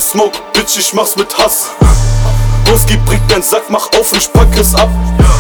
Smoke, Bitch, ich mach's mit Hass. Broski bringt dein Sack, mach auf, ich pack es ab.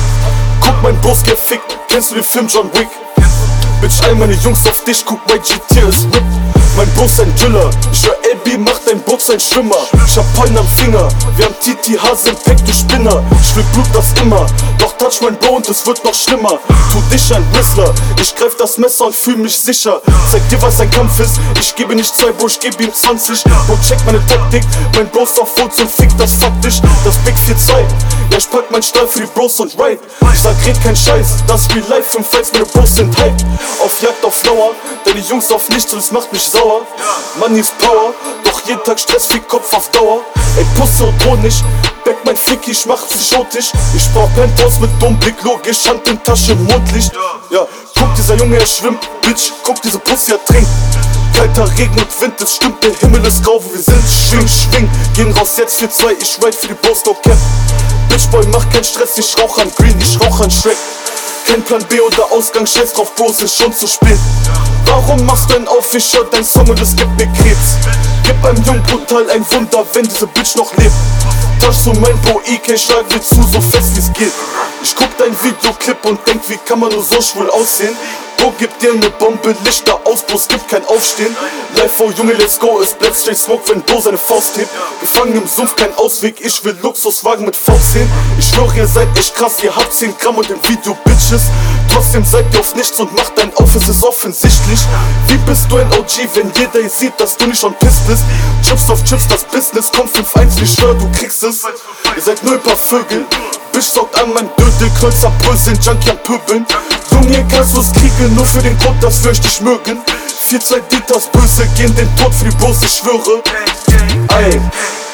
Guck, mein Broski fickt, kennst du den Film John Wick? Bitch, all meine Jungs auf dich, guck, mein GT ist RIP. Mein Bro ist ein Driller, ich hör LB, macht dein Bro ein Schwimmer. Ich hab Pollen am Finger, wir haben TT Hase im Pack, du Spinner. Ich will Blut, das immer, doch touch mein Bro und es wird noch schlimmer. Tu dich ein Whistler, ich greif das Messer und fühl mich sicher. Zeig dir, was ein Kampf ist, ich gebe nicht 2 Bro, ich gebe ihm 20. Bro, check meine Taktik, mein Bro ist auf Holz und fickt das faktisch. Das Big 4-2, ja ich pack mein Stahl für die Bros und ride. Ich sag, red kein Scheiß, das ist real life, 5 Fights, meine Bros sind hype. Auf Jagd auf Lauer, deine Jungs auf nichts und es macht mich sauer. Money ist Power, doch jeden Tag Stress, viel Kopf auf Dauer. Ey, Pussy und Honig, back mein Ficky, ich mach psychotisch. Ich brauch Penthouse mit dumm Blick, logisch, Hand in Tasche, Mondlicht. Ja, guck, dieser Junge, er schwimmt, Bitch, guck, diese Pussy, er trinkt. Kalter Regen und Wind, es stimmt, der Himmel ist grau, wo wir sind. Schwing, schwing, gehen raus jetzt 4-2, ich ride für die Bros, no cap. Bitchboy, mach keinen Stress, ich rauch an Green, ich rauch an Shrek. Kein Plan B oder Ausgang, scheiß drauf, Bros, ist schon zu spät. Warum machst du einen auf, ich hör dein Song und es gibt mir Krebs. Gib einem Jungen brutal ein Wunder, wenn diese Bitch noch lebt. Touch so mein Bro, EK, schlag mir zu, so fest wie's geht. Ich guck dein Videoclip und denk, wie kann man nur so schwul aussehen? Bro, gib dir ne Bombe, Lichter aus, Bro, es gibt kein Aufstehen. Live, oh Junge, let's go, es bleibt straight Smoke, wenn Bro seine Faust hebt. Gefangen im Sumpf, kein Ausweg, ich will Luxuswagen mit V10. Ich schwöre, ihr seid echt krass, ihr habt 10 Gramm und im Video Bitches. Trotzdem seid ihr auf nichts und macht ein auf, es ist offensichtlich. Wie bist du ein OG, wenn jeder sieht, dass du nicht schon pisst bist? Chips auf Chips, das Business kommt 5-1, ich schwör, du kriegst es. Ihr seid nur ein paar Vögel, Bitch saugt an mein Dödel, Kreuzer, Bröseln, Junkie am Pöbeln. Junge, kannst du's kriegen, nur für den Grund, dass wir euch nicht mögen. 4-2 Dieters böse, gehen den Tod für die Bros, ich schwöre. Ey.